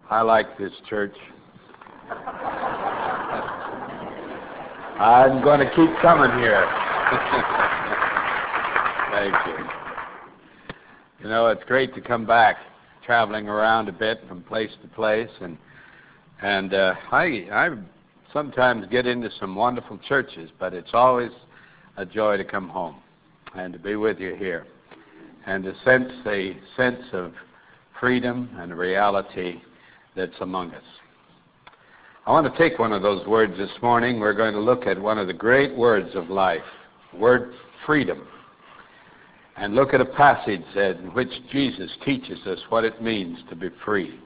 I like this church. I'm going to keep coming here. Thank you. You know, it's great to come back, traveling around a bit from place to place, and I sometimes get into some wonderful churches, but it's always a joy to come home and to be with you here, and to sense a sense of freedom and reality that's among us. I want to take one of those words this morning. We're going to look at one of the great words of life, the word freedom, and look at a passage in which Jesus teaches us what it means to be free.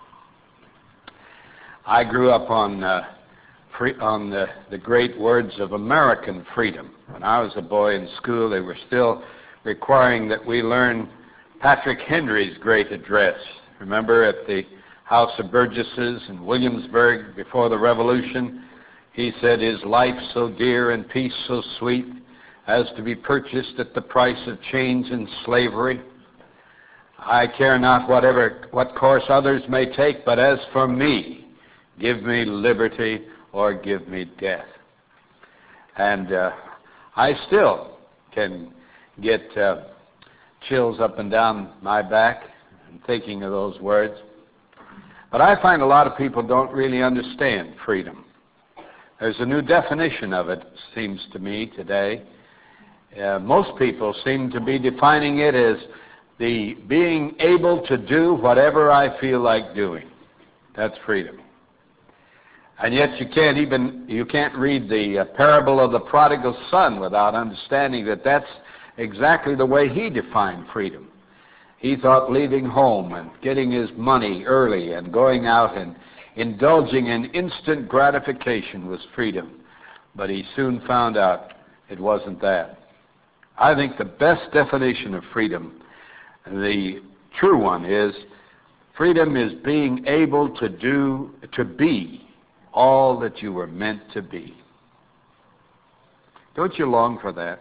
I grew up on the great words of American freedom. When I was a boy in school, they were still requiring that we learn Patrick Henry's great address. Remember, at the House of Burgesses in Williamsburg before the Revolution, he said, "Is life so dear and peace so sweet as to be purchased at the price of chains and slavery? I care not what course others may take, but as for me, give me liberty or give me death." And I still can get chills up and down my back thinking of those words. But I find a lot of people don't really understand freedom. There's a new definition of it, seems to me, today. Most people seem to be defining it as the being able to do whatever I feel like doing. That's freedom. And yet you can't read the parable of the prodigal son without understanding that that's exactly the way he defined freedom. He thought leaving home and getting his money early and going out and indulging in instant gratification was freedom. But he soon found out it wasn't that. I think the best definition of freedom, the true one, is freedom is being able to be all that you were meant to be. Don't you long for that?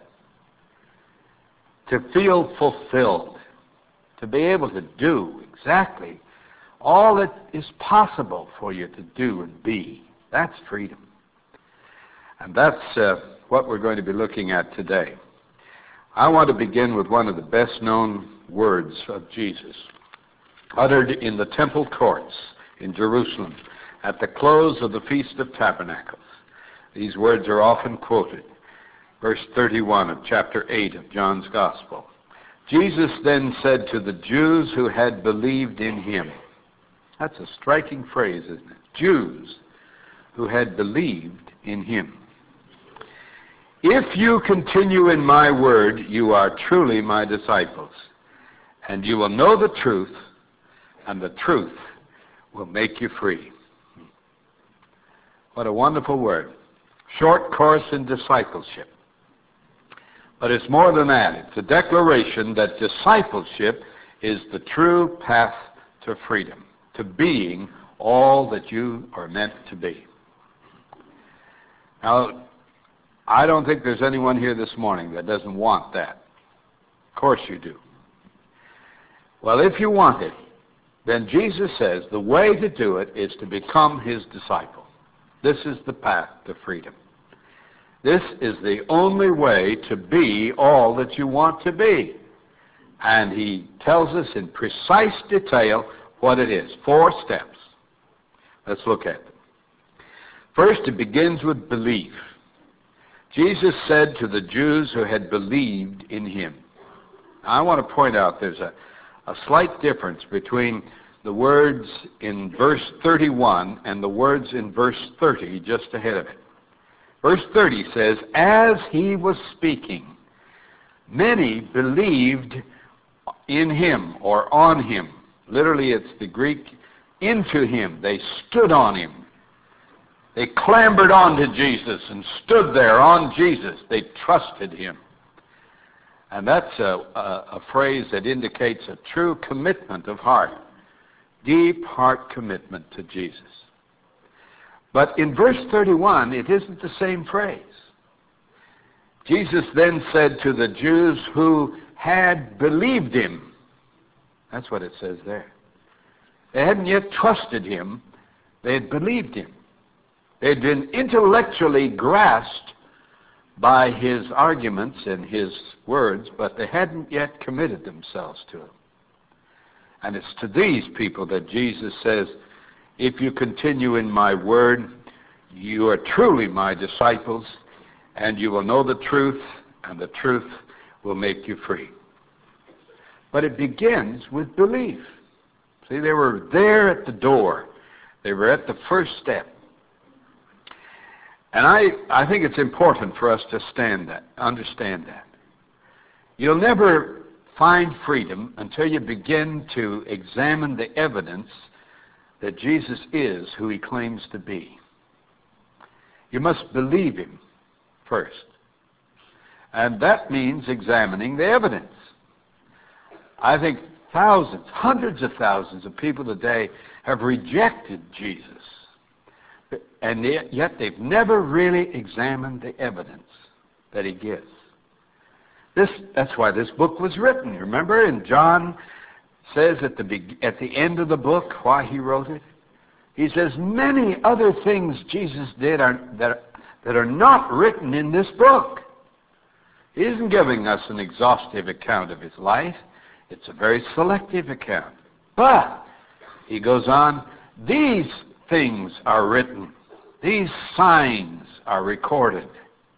To feel fulfilled. To be able to do exactly all that is possible for you to do and be. That's freedom. And that's what we're going to be looking at today. I want to begin with one of the best-known words of Jesus, uttered in the temple courts in Jerusalem at the close of the Feast of Tabernacles. These words are often quoted. Verse 31 of chapter 8 of John's Gospel. Jesus then said to the Jews who had believed in him. That's a striking phrase, isn't it? Jews who had believed in him. "If you continue in my word, you are truly my disciples, and you will know the truth, and the truth will make you free." What a wonderful word. Short course in discipleship. But it's more than that. It's a declaration that discipleship is the true path to freedom, to being all that you are meant to be. Now, I don't think there's anyone here this morning that doesn't want that. Of course you do. Well, if you want it, then Jesus says the way to do it is to become his disciple. This is the path to freedom. This is the only way to be all that you want to be. And he tells us in precise detail what it is. 4 steps. Let's look at them. First, it begins with belief. Jesus said to the Jews who had believed in him. Now, I want to point out there's a slight difference between the words in verse 31 and the words in verse 30 just ahead of it. Verse 30 says, "As he was speaking, many believed in him," or on him. Literally, it's the Greek, into him. They stood on him. They clambered onto Jesus and stood there on Jesus. They trusted him. And that's a phrase that indicates a true commitment of heart. Deep heart commitment to Jesus. But in verse 31, it isn't the same phrase. Jesus then said to the Jews who had believed him. That's what it says there. They hadn't yet trusted him. They had believed him. They had been intellectually grasped by his arguments and his words, but they hadn't yet committed themselves to him. And it's to these people that Jesus says, if you continue in my word, you are truly my disciples, and you will know the truth, and the truth will make you free. But it begins with belief. See, they were there at the door. They were at the first step. And I think it's important for us to understand that. You'll never find freedom until you begin to examine the evidence that Jesus is who he claims to be. You must believe him first. And that means examining the evidence. I think thousands, hundreds of thousands of people today have rejected Jesus. And yet they've never really examined the evidence that he gives. That's why this book was written. Remember, and John says at the end of the book why he wrote it. He says many other things Jesus did that are not written in this book. He isn't giving us an exhaustive account of his life. It's a very selective account. But, he goes on, these things are written. These signs are recorded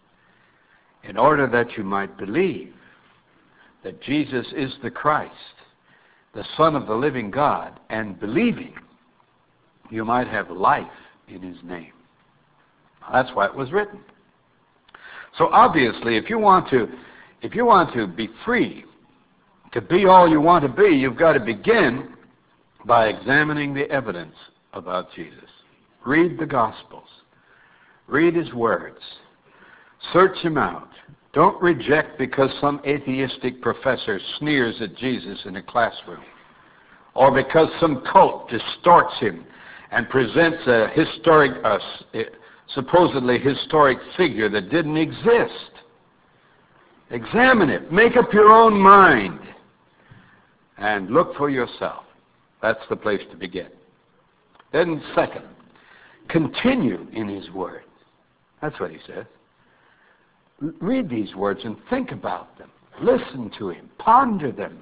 in order that you might believe that Jesus is the Christ, the Son of the living God, and believing you might have life in his name. That's why it was written. So obviously, if you want to be free, to be all you want to be, you've got to begin by examining the evidence about Jesus. Read the Gospels. Read his words. Search him out. Don't reject because some atheistic professor sneers at Jesus in a classroom, or because some cult distorts him and presents a supposedly historic figure that didn't exist. Examine it. Make up your own mind. And look for yourself. That's the place to begin. Then second, continue in his word. That's what he says. Read these words and think about them. Listen to him. Ponder them.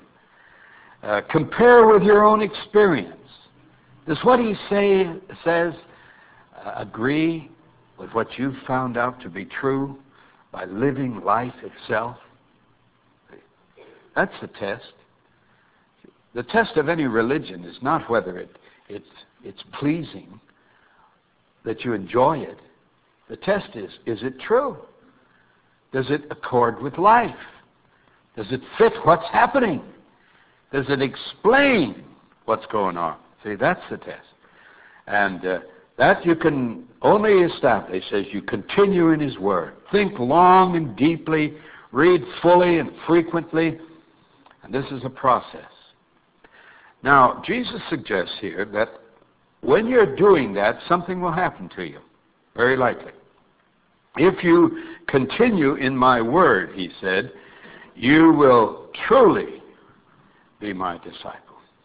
Compare with your own experience. Does what he says agree with what you've found out to be true by living life itself? That's the test. The test of any religion is not whether it's pleasing, that you enjoy it. The test is it true? Does it accord with life? Does it fit what's happening? Does it explain what's going on? See, that's the test. And that you can only establish as you continue in his word. Think long and deeply, read fully and frequently, and this is a process. Now, Jesus suggests here that when you're doing that, something will happen to you, very likely. If you continue in my word, he said, you will truly be my disciple.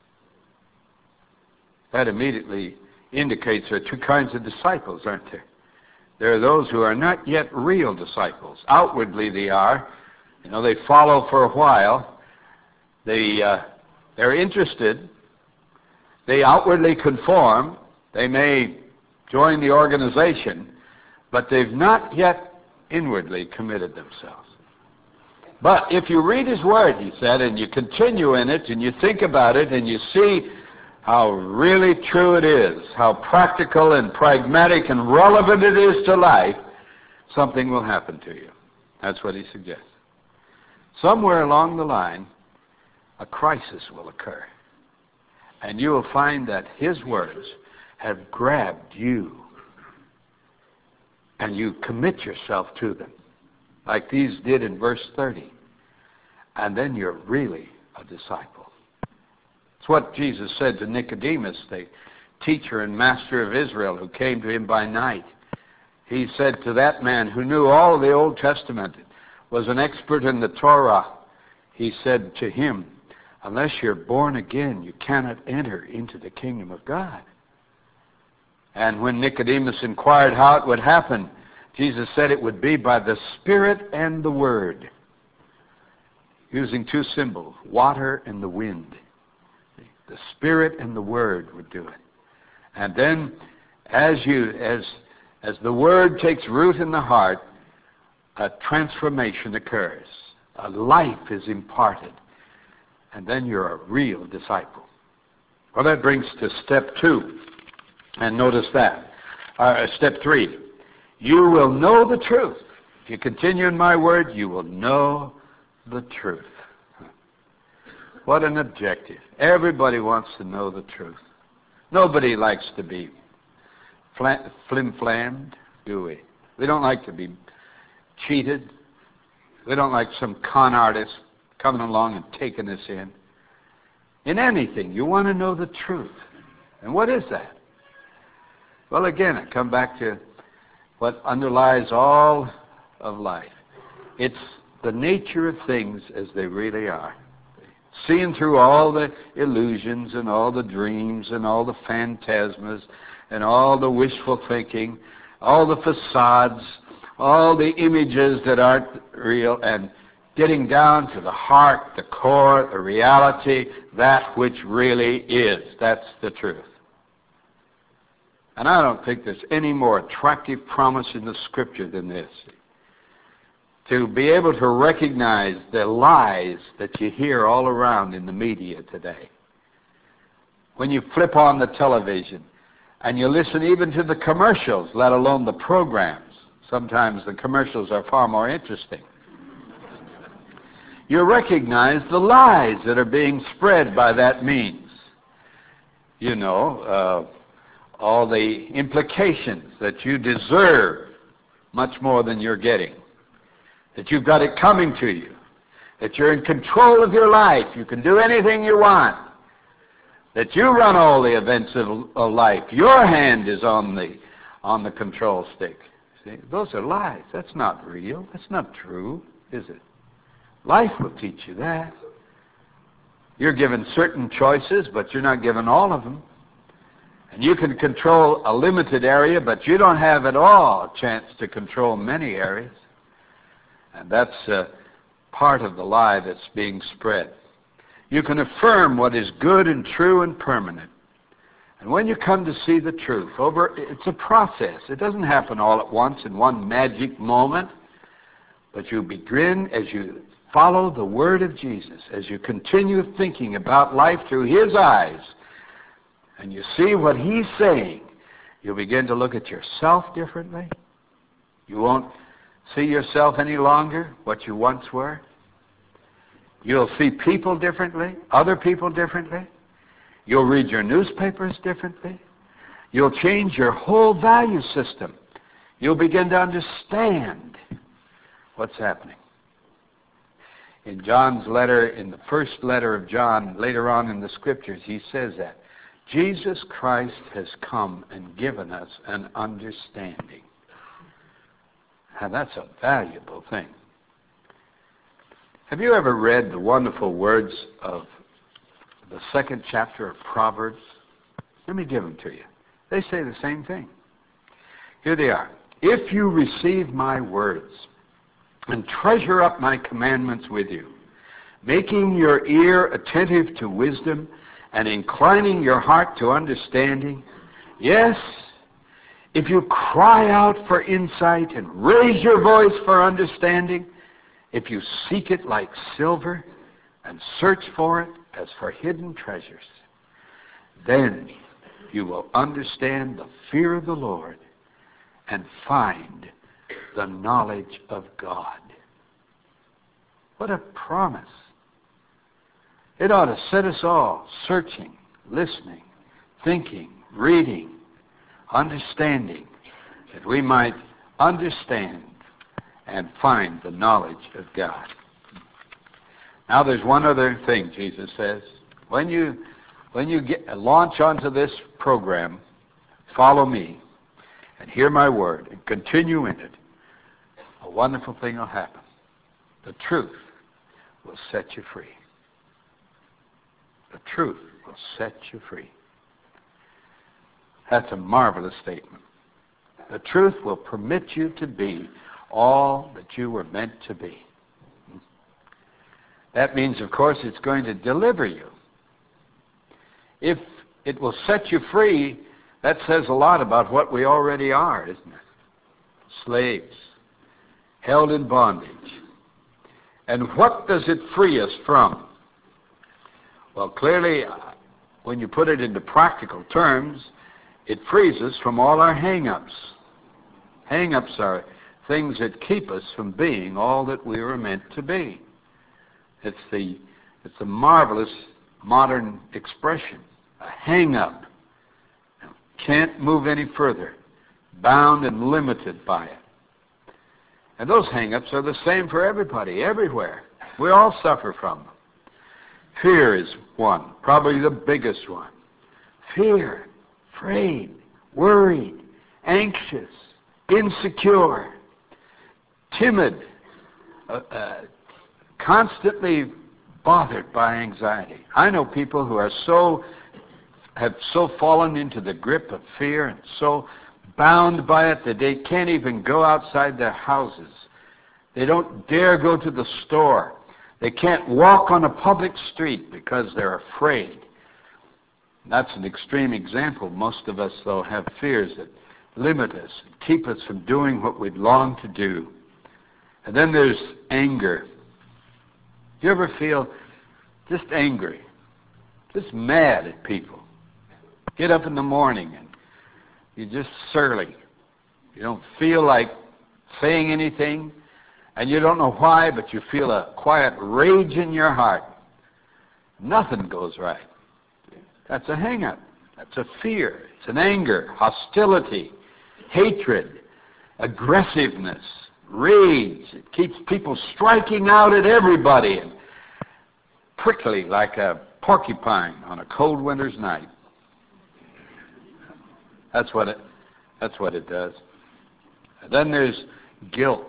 That immediately indicates there are two kinds of disciples, aren't there? There are those who are not yet real disciples. Outwardly they are. They follow for a while. They're interested. They outwardly conform. They may join the organization, but they've not yet inwardly committed themselves. But if you read his word, he said, and you continue in it, and you think about it, and you see how really true it is, how practical and pragmatic and relevant it is to life, something will happen to you. That's what he suggests. Somewhere along the line, a crisis will occur. And you will find that his words have grabbed you. And you commit yourself to them, like these did in verse 30. And then you're really a disciple. It's what Jesus said to Nicodemus, the teacher and master of Israel, who came to him by night. He said to that man who knew all of the Old Testament, was an expert in the Torah, he said to him, Unless you're born again, you cannot enter into the kingdom of God. And when Nicodemus inquired how it would happen, Jesus said it would be by the Spirit and the Word, using two symbols, water and the wind. The Spirit and the Word would do it. And then as the Word takes root in the heart, a transformation occurs. A life is imparted. And then you're a real disciple. Well, that brings to step 2. And notice that. Step 3. You will know the truth. If you continue in my word, you will know the truth. What an objective. Everybody wants to know the truth. Nobody likes to be flim-flammed, do we? We don't like to be cheated. We don't like some con artist coming along and taking us in. In anything, you want to know the truth. And what is that? Well, again, I come back to what underlies all of life. It's the nature of things as they really are. Seeing through all the illusions and all the dreams and all the phantasmas and all the wishful thinking, all the facades, all the images that aren't real, and getting down to the heart, the core, the reality, that which really is. That's the truth. And I don't think there's any more attractive promise in the Scripture than this. To be able to recognize the lies that you hear all around in the media today. When you flip on the television and you listen even to the commercials, let alone the programs. Sometimes the commercials are far more interesting. You recognize the lies that are being spread by that means. You know, all the implications that you deserve much more than you're getting. That you've got it coming to you. That you're in control of your life. You can do anything you want. That you run all the events of life. Your hand is on the control stick. See, those are lies. That's not real. That's not true, is it? Life will teach you that. You're given certain choices, but you're not given all of them. And you can control a limited area, but you don't have at all a chance to control many areas. And that's part of the lie that's being spread. You can affirm what is good and true and permanent. And when you come to see the truth, it's a process. It doesn't happen all at once in one magic moment. But you begin as you follow the Word of Jesus, as you continue thinking about life through His eyes, and you see what He's saying, you'll begin to look at yourself differently. You won't see yourself any longer what you once were. You'll see people differently, other people differently. You'll read your newspapers differently. You'll change your whole value system. You'll begin to understand what's happening. In John's letter, in the first letter of John, later on in the Scriptures, he says that Jesus Christ has come and given us an understanding. And that's a valuable thing. Have you ever read the wonderful words of the 2nd chapter of Proverbs? Let me give them to you. They say the same thing. Here they are. If you receive my words and treasure up my commandments with you, making your ear attentive to wisdom and inclining your heart to understanding, yes, if you cry out for insight and raise your voice for understanding, if you seek it like silver and search for it as for hidden treasures, then you will understand the fear of the Lord and find the knowledge of God. What a promise. It ought to set us all searching, listening, thinking, reading, understanding, that we might understand and find the knowledge of God. Now there's one other thing Jesus says. When you launch onto this program, follow me and hear my word and continue in it, a wonderful thing will happen. The truth will set you free. The truth will set you free. That's a marvelous statement. The truth will permit you to be all that you were meant to be. That means, of course, it's going to deliver you. If it will set you free, that says a lot about what we already are, isn't it? Slaves, held in bondage. And what does it free us from? Well, clearly, when you put it into practical terms, it frees us from all our hang-ups. Hang-ups are things that keep us from being all that we were meant to be. It's a marvelous modern expression, a hang-up. Can't move any further, bound and limited by it. And those hang-ups are the same for everybody, everywhere. We all suffer from them. Fear is one, probably the biggest one. Fear, afraid, worried, anxious, insecure, timid, constantly bothered by anxiety. I know people who have so fallen into the grip of fear and so bound by it that they can't even go outside their houses. They don't dare go to the store. They can't walk on a public street because they're afraid. That's an extreme example. Most of us, though, have fears that limit us and keep us from doing what we'd long to do. And then there's anger. Do you ever feel just angry, just mad at people? Get up in the morning and you're just surly. You don't feel like saying anything, and you don't know why, but you feel a quiet rage in your heart. Nothing goes right. That's a hang-up. That's a fear. It's an anger, hostility, hatred, aggressiveness, rage. It keeps people striking out at everybody and prickly like a porcupine on a cold winter's night. That's what it does. And then there's guilt.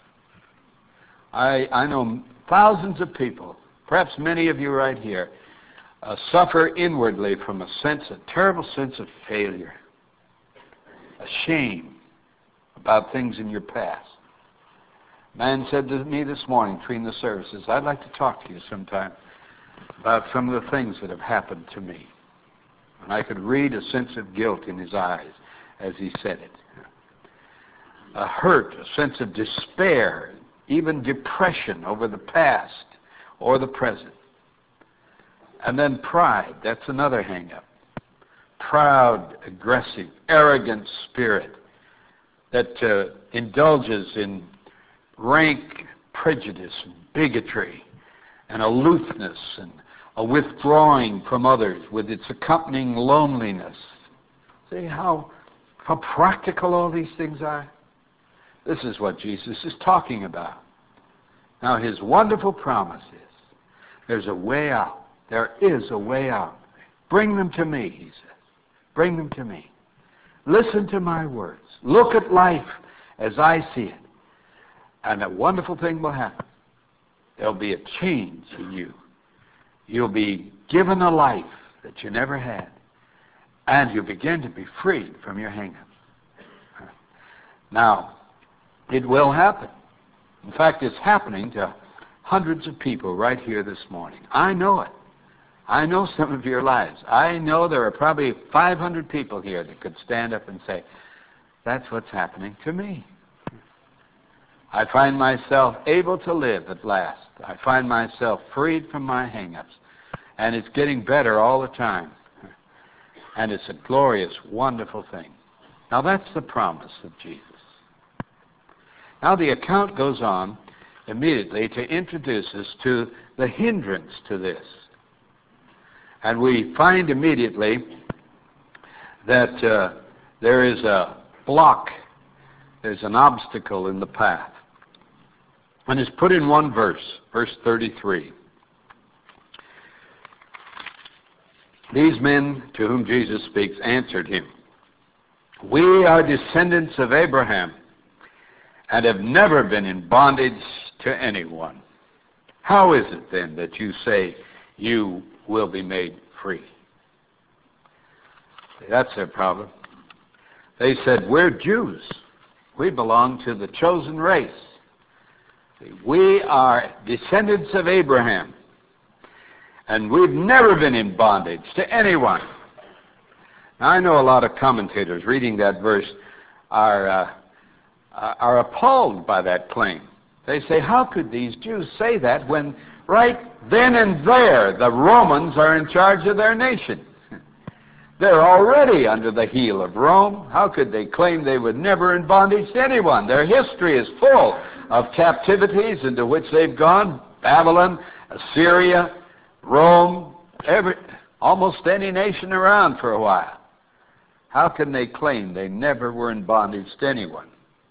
I know thousands of people, perhaps many of you right here, suffer inwardly from a terrible sense of failure, a shame about things in your past. A man said to me this morning between the services, I'd like to talk to you sometime about some of the things that have happened to me. And I could read a sense of guilt in his eyes as he said it. A hurt, a sense of despair, even depression over the past or the present. And then pride, that's another hang-up. Proud, aggressive, arrogant spirit that indulges in rank prejudice and bigotry and aloofness and a withdrawing from others with its accompanying loneliness. See how practical all these things are? This is what Jesus is talking about. Now, his wonderful promise is, there's a way out. There is a way out. Bring them to me, he says. Bring them to me. Listen to my words. Look at life as I see it. And a wonderful thing will happen. There'll be a change in you. You'll be given a life that you never had. And you begin to be freed from your hang-ups. Now, it will happen. In fact, it's happening to hundreds of people right here this morning. I know it. I know some of your lives. I know there are probably 500 people here that could stand up and say, that's what's happening to me. I find myself able to live at last. I find myself freed from my hang-ups. And it's getting better all the time. And it's a glorious, wonderful thing. Now that's the promise of Jesus. Now the account goes on immediately to introduce us to the hindrance to this. And we find immediately that there is a block, there's an obstacle in the path. And it's put in one verse, verse 33. These men to whom Jesus speaks answered him, we are descendants of Abraham and have never been in bondage to anyone. How is it then that you say you will be made free. See, that's their problem. They said, we're Jews. We belong to the chosen race. See, we are descendants of Abraham. And we've never been in bondage to anyone. Now, I know a lot of commentators reading that verse are appalled by that claim. They say, how could these Jews say that when right then and there the Romans are in charge of their nation? They're already under the heel of Rome. How could they claim they were never in bondage to anyone? Their history is full of captivities into which they've gone. Babylon, Assyria, Rome, almost any nation around for a while. How can they claim they never were in bondage to anyone?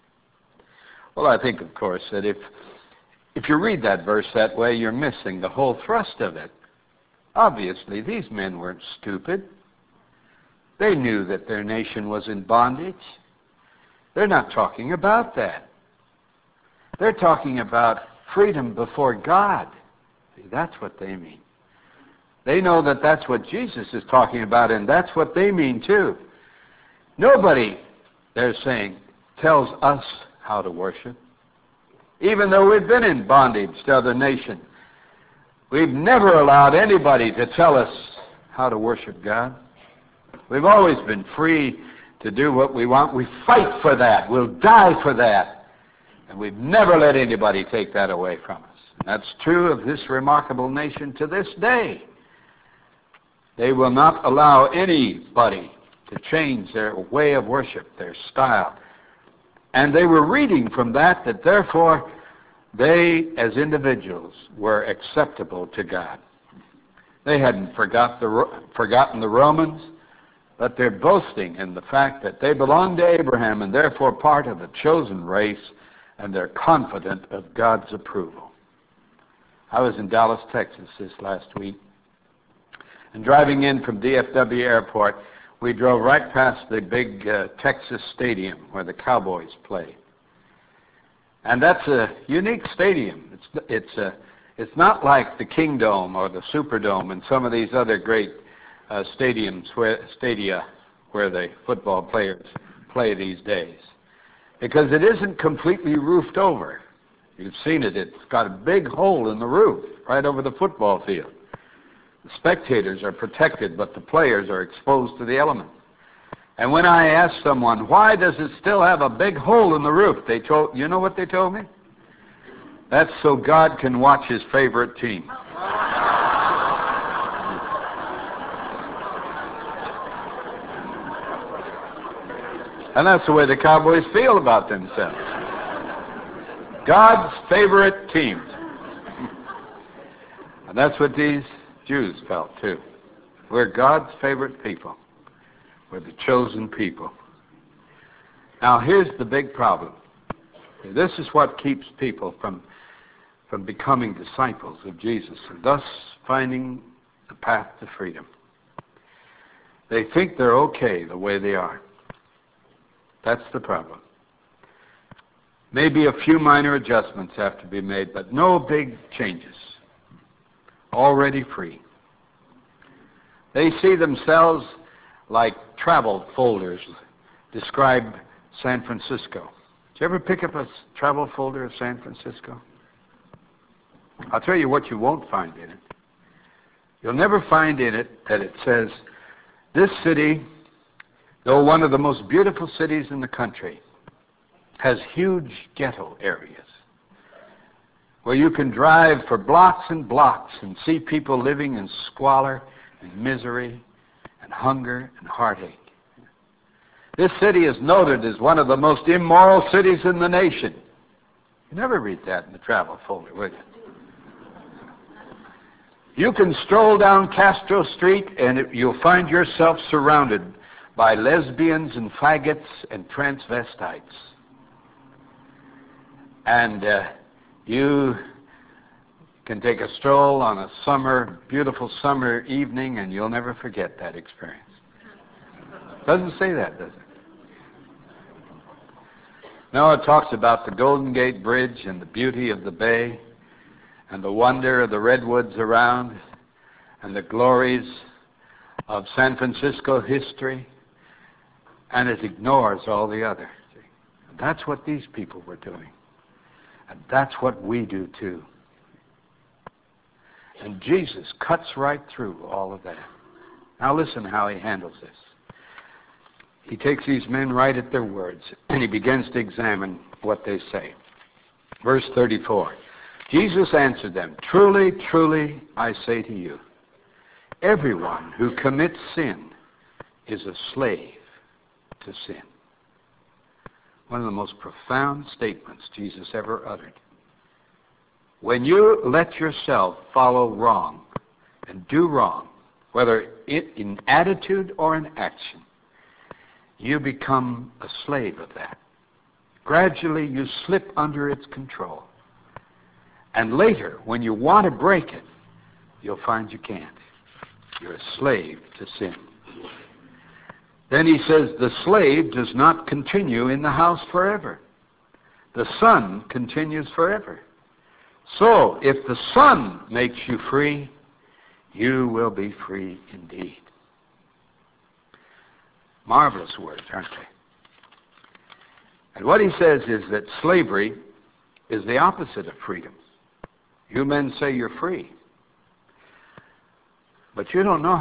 Well, I think, of course, that if you read that verse that way, you're missing the whole thrust of it. Obviously, these men weren't stupid. They knew that their nation was in bondage. They're not talking about that. They're talking about freedom before God. See, that's what they mean. They know that that's what Jesus is talking about, and that's what they mean too. Nobody, they're saying, tells us how to worship. Even though we've been in bondage to other nations, we've never allowed anybody to tell us how to worship God. We've always been free to do what we want. We fight for that. We'll die for that. And we've never let anybody take that away from us. And that's true of this remarkable nation to this day. They will not allow anybody to change their way of worship, their style. And they were reading from that therefore they, as individuals, were acceptable to God. They hadn't forgotten the Romans, but they're boasting in the fact that they belong to Abraham and therefore part of the chosen race, and they're confident of God's approval. I was in Dallas, Texas this last week, and driving in from DFW Airport, we drove right past the big Texas stadium where the Cowboys play. And that's a unique stadium. It's not like the Kingdome or the Superdome and some of these other great stadia where the football players play these days, because it isn't completely roofed over. You've seen it. It's got a big hole in the roof right over the football field. The spectators are protected, but the players are exposed to the elements. And when I asked someone, why does it still have a big hole in the roof? You know what they told me? That's so God can watch his favorite team. And that's the way the Cowboys feel about themselves. God's favorite team. And that's what these Jews felt too. We're God's favorite people. We're the chosen people. Now here's the big problem. This is what keeps people from becoming disciples of Jesus and thus finding the path to freedom. They think they're okay the way they are. That's the problem. Maybe a few minor adjustments have to be made, but no big changes. Already free. They see themselves like travel folders describe San Francisco. Did you ever pick up a travel folder of San Francisco? I'll tell you what you won't find in it. You'll never find in it that it says, this city, though one of the most beautiful cities in the country, has huge ghetto areas where you can drive for blocks and blocks and see people living in squalor and misery and hunger and heartache. This city is noted as one of the most immoral cities in the nation. You never read that in the travel folder, will you? You can stroll down Castro Street and you'll find yourself surrounded by lesbians and faggots and transvestites. And you can take a stroll on a beautiful summer evening and you'll never forget that experience. Doesn't say that, does it? No, it talks about the Golden Gate Bridge and the beauty of the bay and the wonder of the redwoods around and the glories of San Francisco history, and it ignores all the other. See? That's what these people were doing. And that's what we do too. And Jesus cuts right through all of that. Now listen how he handles this. He takes these men right at their words, and he begins to examine what they say. Verse 34. Jesus answered them, "Truly, truly, I say to you, everyone who commits sin is a slave to sin." One of the most profound statements Jesus ever uttered. When you let yourself follow wrong and do wrong, whether in attitude or in action, you become a slave of that. Gradually you slip under its control. And later, when you want to break it, you'll find you can't. You're a slave to sin. Then he says, the slave does not continue in the house forever. The Son continues forever. So, if the Son makes you free, you will be free indeed. Marvelous words, aren't they? And what he says is that slavery is the opposite of freedom. You men say you're free. But you don't know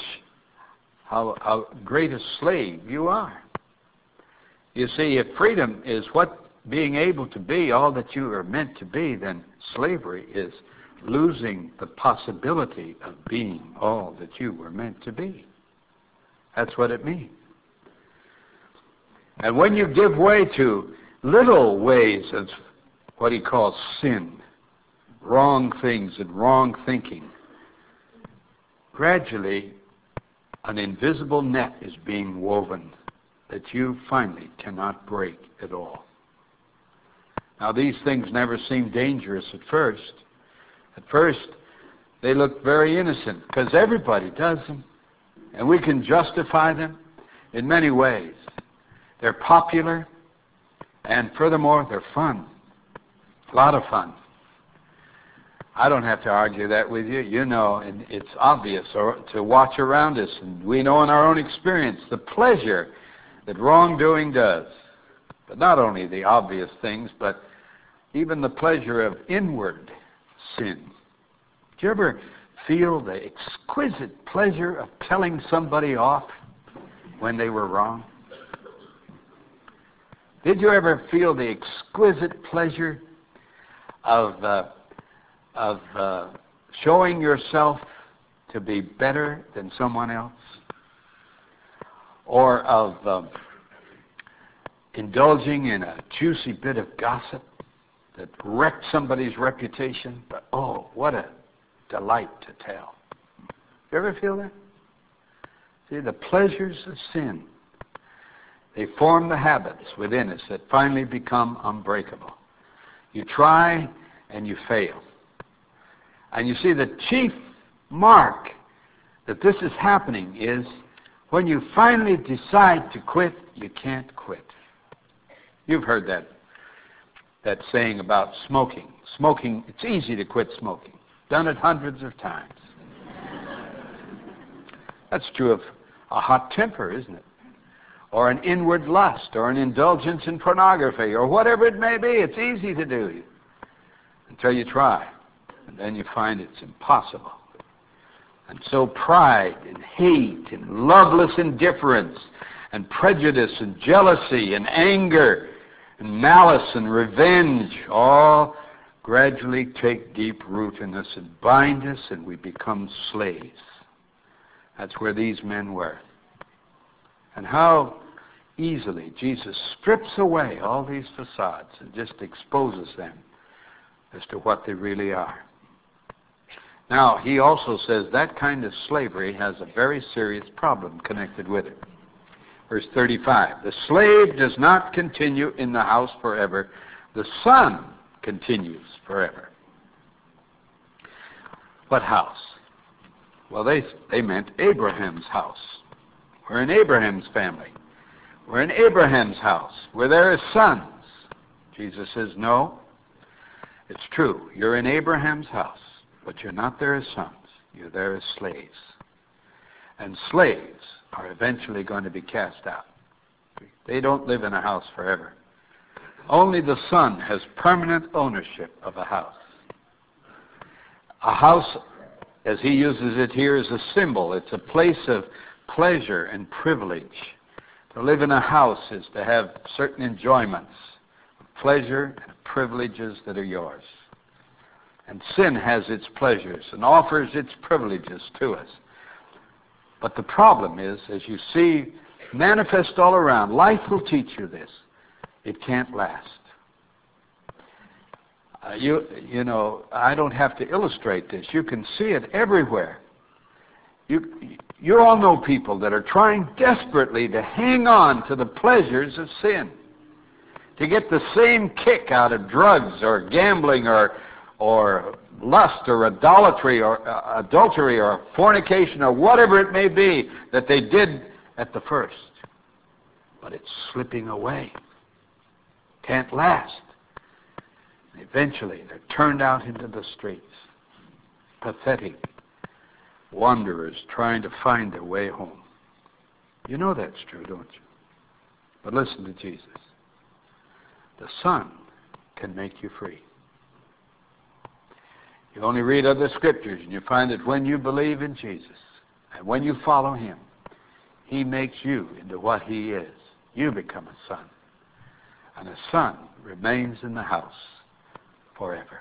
how great a slave you are. You see, if freedom is what being able to be all that you are meant to be, then slavery is losing the possibility of being all that you were meant to be. That's what it means. And when you give way to little ways of what he calls sin, wrong things and wrong thinking, gradually an invisible net is being woven that you finally cannot break at all. Now, these things never seem dangerous at first. At first, they look very innocent because everybody does them, and we can justify them in many ways. They're popular, and furthermore, they're fun. A lot of fun. I don't have to argue that with you. You know, and it's obvious to watch around us, and we know in our own experience the pleasure that wrongdoing does. But not only the obvious things, but even the pleasure of inward sin. Do you ever feel the exquisite pleasure of telling somebody off when they were wrong? Did you ever feel the exquisite pleasure of showing yourself to be better than someone else? Or of indulging in a juicy bit of gossip that wrecked somebody's reputation? But oh, what a delight to tell. You ever feel that? See, the pleasures of sin, they form the habits within us that finally become unbreakable. You try and you fail. And you see, the chief mark that this is happening is when you finally decide to quit, you can't quit. You've heard that saying about smoking. Smoking, it's easy to quit smoking. Done it hundreds of times. That's true of a hot temper, isn't it? Or an inward lust, or an indulgence in pornography, or whatever it may be. It's easy to do until you try. And then you find it's impossible. And so pride and hate and loveless indifference and prejudice and jealousy and anger and malice and revenge all gradually take deep root in us and bind us, and we become slaves. That's where these men were. And how easily Jesus strips away all these facades and just exposes them as to what they really are. Now, he also says that kind of slavery has a very serious problem connected with it. Verse 35, the slave does not continue in the house forever. The Son continues forever. What house? Well, they meant Abraham's house. We're in Abraham's family. We're in Abraham's house where there are sons. Jesus says, no, it's true. You're in Abraham's house, but you're not there as sons. You're there as slaves. And slaves are eventually going to be cast out. They don't live in a house forever. Only the Son has permanent ownership of a house. A house, as he uses it here, is a symbol. It's a place of pleasure and privilege. To live in a house is to have certain enjoyments, pleasure and privileges that are yours. And sin has its pleasures and offers its privileges to us. But the problem is, as you see manifest all around, life will teach you this. It can't last. You know, I don't have to illustrate this. You can see it everywhere. You all know people that are trying desperately to hang on to the pleasures of sin, to get the same kick out of drugs or gambling or lust or adultery or fornication or whatever it may be that they did at the first. But it's slipping away. Can't last. And eventually they're turned out into the streets. Pathetic wanderers trying to find their way home. You know that's true, don't you? But listen to Jesus. The Son can make you free. You only read other scriptures and you find that when you believe in Jesus and when you follow him, he makes you into what he is. You become a son. And a son remains in the house forever.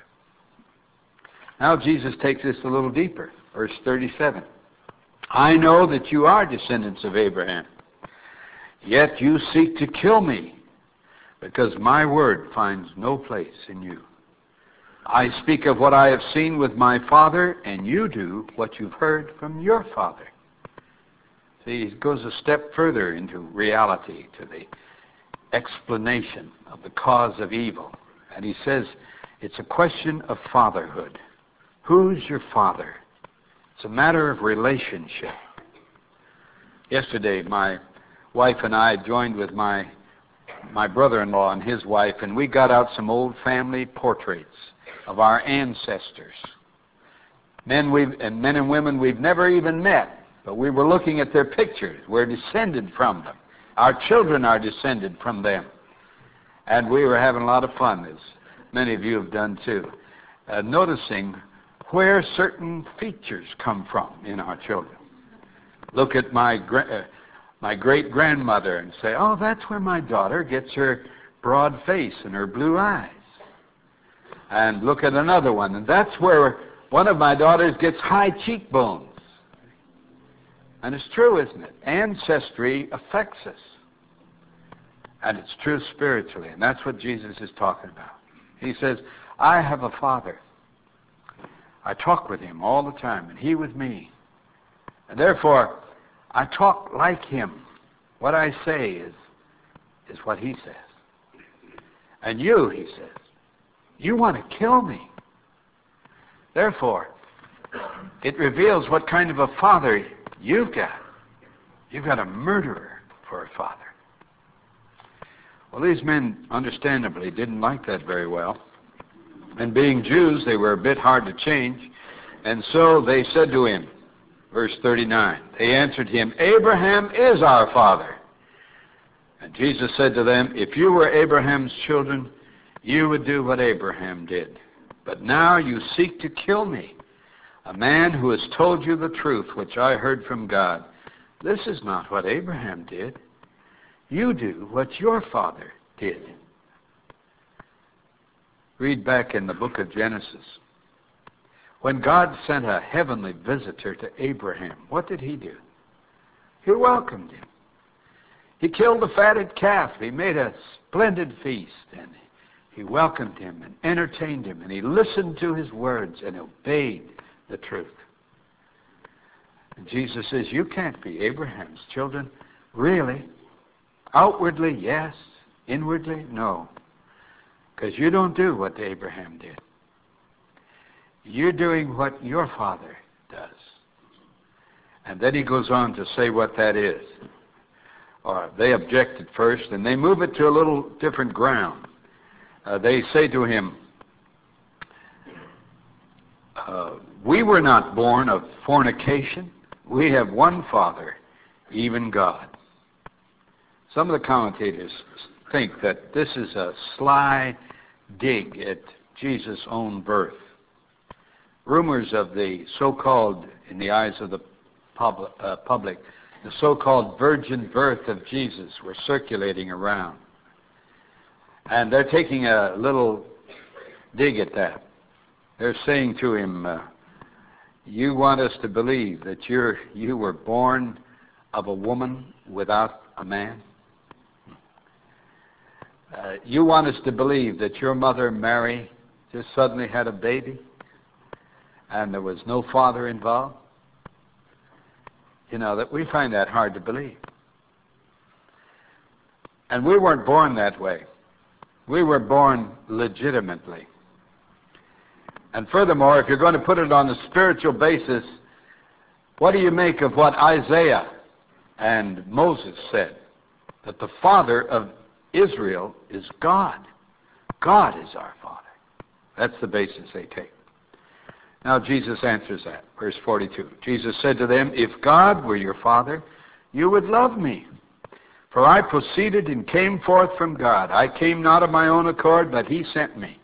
Now Jesus takes this a little deeper. Verse 37. I know that you are descendants of Abraham, yet you seek to kill me, because my word finds no place in you. I speak of what I have seen with my father, and you do what you've heard from your father. See, he goes a step further into reality, to the explanation of the cause of evil. And he says, it's a question of fatherhood. Who's your father? It's a matter of relationship. Yesterday, my wife and I joined with my brother-in-law and his wife, and we got out some old family portraits of our ancestors. Men and women we've never even met, but we were looking at their pictures. We're descended from them. Our children are descended from them. And we were having a lot of fun, as many of you have done too, noticing where certain features come from in our children. Look at my great-grandmother and say, oh, that's where my daughter gets her broad face and her blue eyes. And look at another one, and that's where one of my daughters gets high cheekbones. And it's true, isn't it? Ancestry affects us. And it's true spiritually, and that's what Jesus is talking about. He says, I have a father. I talk with him all the time, and he with me. And therefore, I talk like him. What I say is what he says. And you, he says, you want to kill me. Therefore, it reveals what kind of a father you've got. You've got a murderer for a father. Well, these men, understandably, didn't like that very well. And being Jews, they were a bit hard to change. And so they said to him, verse 39, they answered him, Abraham is our father. And Jesus said to them, if you were Abraham's children, you would do what Abraham did. But now you seek to kill me, a man who has told you the truth, which I heard from God. This is not what Abraham did. You do what your father did. Read back in the book of Genesis. When God sent a heavenly visitor to Abraham, what did he do? He welcomed him. He killed a fatted calf. He made a splendid feast, and he welcomed him and entertained him, and he listened to his words and obeyed the truth. And Jesus says, you can't be Abraham's children. Really? Outwardly, yes. Inwardly, no. Because you don't do what Abraham did. You're doing what your father does. And then he goes on to say what that is. Or they object at first, and they move it to a little different ground. They say to him, We were not born of fornication. We have one Father, even God. Some of the commentators think that this is a sly dig at Jesus' own birth. Rumors of the so-called, in the eyes of the public, the so-called virgin birth of Jesus were circulating around. And they're taking a little dig at that. They're saying to him, you want us to believe that you were born of a woman without a man? You want us to believe that your mother, Mary, just suddenly had a baby and there was no father involved? You know, that we find that hard to believe. And we weren't born that way. We were born legitimately. And furthermore, if you're going to put it on a spiritual basis, what do you make of what Isaiah and Moses said? That the father of Israel is God. God is our Father. That's the basis they take. Now Jesus answers that. Verse 42. Jesus said to them, if God were your Father, you would love me. For I proceeded and came forth from God. I came not of my own accord, but he sent me.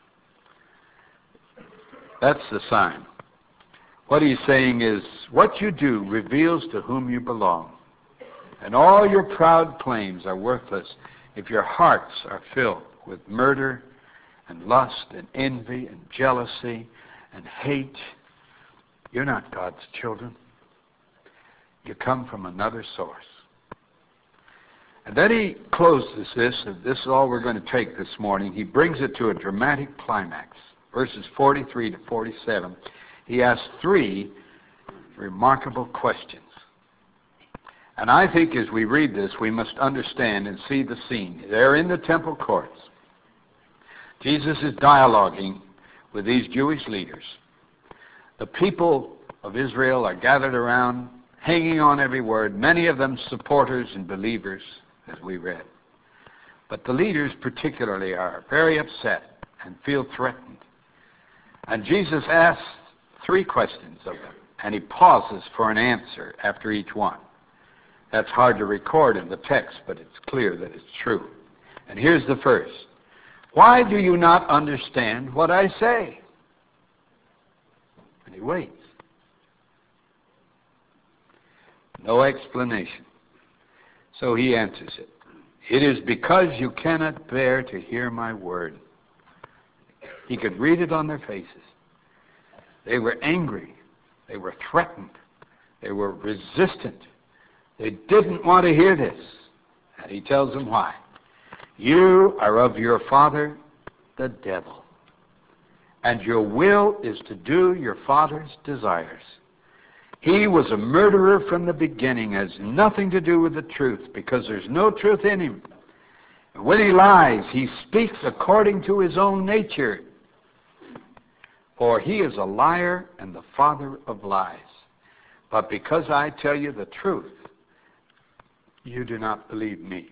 That's the sign. What he's saying is, what you do reveals to whom you belong. And all your proud claims are worthless if your hearts are filled with murder and lust and envy and jealousy and hate. You're not God's children. You come from another source. And then he closes this, and this is all we're going to take this morning. He brings it to a dramatic climax. Verses 43 to 47. He asks three remarkable questions. And I think as we read this, we must understand and see the scene. They're in the temple courts. Jesus is dialoguing with these Jewish leaders. The people of Israel are gathered around, hanging on every word, many of them supporters and believers, as we read. But the leaders particularly are very upset and feel threatened. And Jesus asks three questions of them, and he pauses for an answer after each one. That's hard to record in the text, but it's clear that it's true. And here's the first. Why do you not understand what I say? And he waits. No explanation. So he answers it. It is because you cannot bear to hear my word. He could read it on their faces. They were angry. They were threatened. They were resistant. They didn't want to hear this. And he tells them why. You are of your father, the devil. And your will is to do your father's desires. He was a murderer from the beginning, has nothing to do with the truth, because there's no truth in him. And when he lies, he speaks according to his own nature. For he is a liar and the father of lies. But because I tell you the truth, you do not believe me.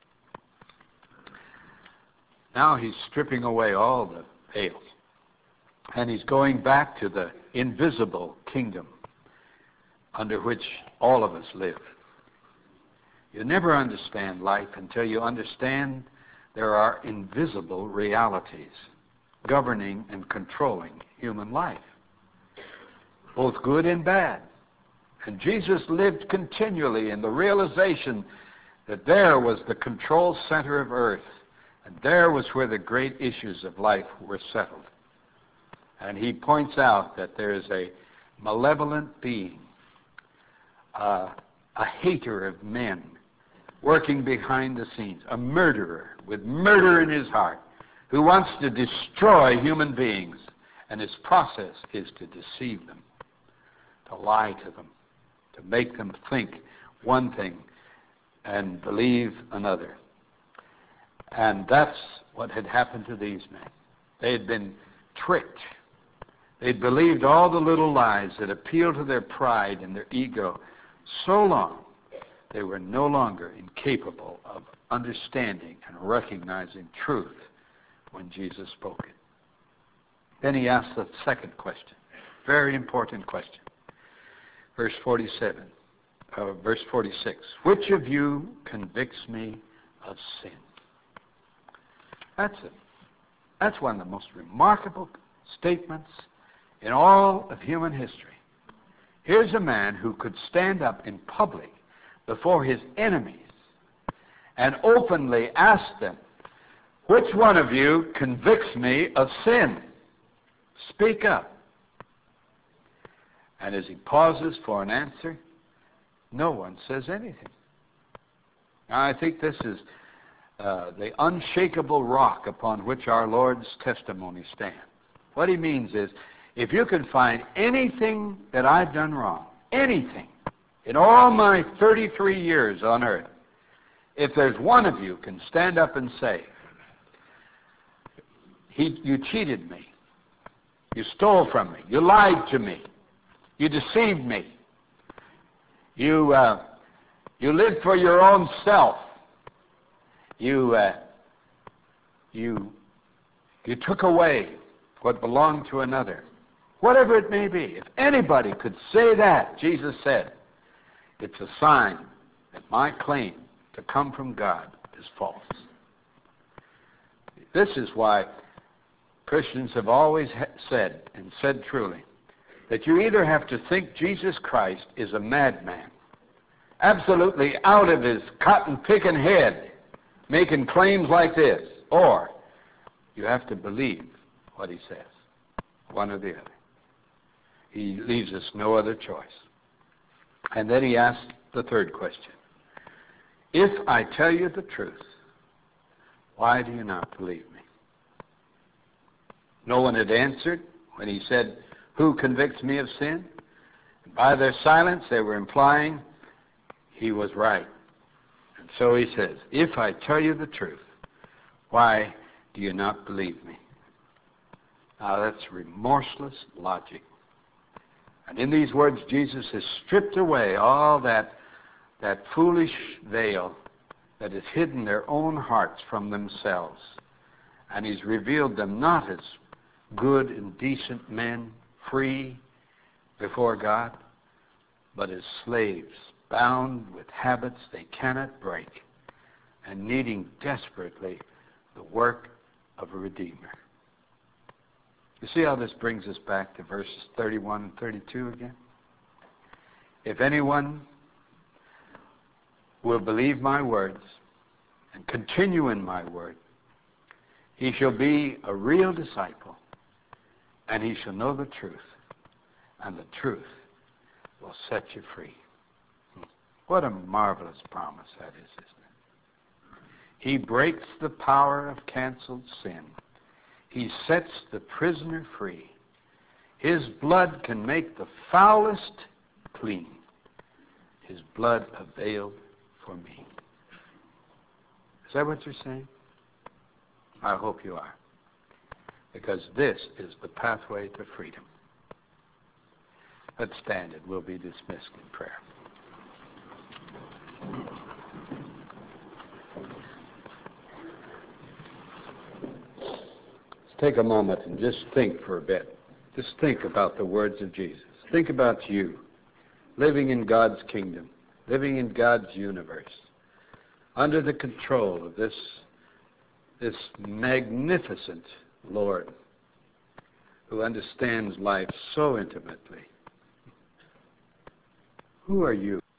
Now he's stripping away all the veils. And he's going back to the invisible kingdom under which all of us live. You never understand life until you understand there are invisible realities governing and controlling human life, both good and bad. And Jesus lived continually in the realization that there was the control center of earth, and there was where the great issues of life were settled. And he points out that there is a malevolent being, a hater of men, working behind the scenes, a murderer with murder in his heart, who wants to destroy human beings, and his process is to deceive them, to lie to them, to make them think one thing and believe another. And that's what had happened to these men. They had been tricked. They'd believed all the little lies that appealed to their pride and their ego so long they were no longer incapable of understanding and recognizing truth when Jesus spoke it. Then he asked the second question. Very important question. Verse 46. Which of you convicts me of sin? That's it. That's one of the most remarkable statements in all of human history. Here's a man who could stand up in public before his enemies and openly ask them, which one of you convicts me of sin? Speak up. And as he pauses for an answer, no one says anything. Now, I think this is the unshakable rock upon which our Lord's testimony stands. What he means is, if you can find anything that I've done wrong, anything, in all my 33 years on earth, if there's one of you can stand up and say, you cheated me, you stole from me, you lied to me, you deceived me, you lived for your own self, you took away what belonged to another. Whatever it may be, if anybody could say that, Jesus said, it's a sign that my claim to come from God is false. This is why Christians have always said, and said truly, that you either have to think Jesus Christ is a madman, absolutely out of his cotton-picking head, making claims like this, or you have to believe what he says, one or the other. He leaves us no other choice. And then he asks the third question. If I tell you the truth, why do you not believe me? No one had answered when he said, who convicts me of sin? And by their silence, they were implying he was right. And so he says, if I tell you the truth, why do you not believe me? Now that's remorseless logic. And in these words, Jesus has stripped away all that foolish veil that has hidden their own hearts from themselves. And he's revealed them not as good and decent men, free before God, but as slaves, bound with habits they cannot break, and needing desperately the work of a Redeemer. You see how this brings us back to verses 31 and 32 again? If anyone will believe my words and continue in my word, he shall be a real disciple, and he shall know the truth, and the truth will set you free. What a marvelous promise that is, isn't it? He breaks the power of canceled sin. He sets the prisoner free. His blood can make the foulest clean. His blood availed for me. Is that what you're saying? I hope you are. Because this is the pathway to freedom. Let's stand and we'll be dismissed in prayer. Take a moment and just think for a bit. Just think about the words of Jesus. Think about you, living in God's kingdom, living in God's universe, under the control of this magnificent Lord who understands life so intimately. Who are you?